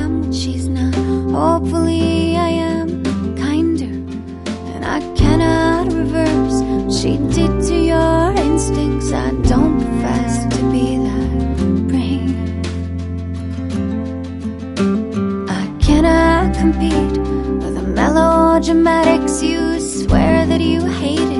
am what she's not. Hopefully I am kinder, and I cannot reverse what she did to your instincts. I don't profess to be that brave. I cannot compete with the melodramatics you swear that you hated.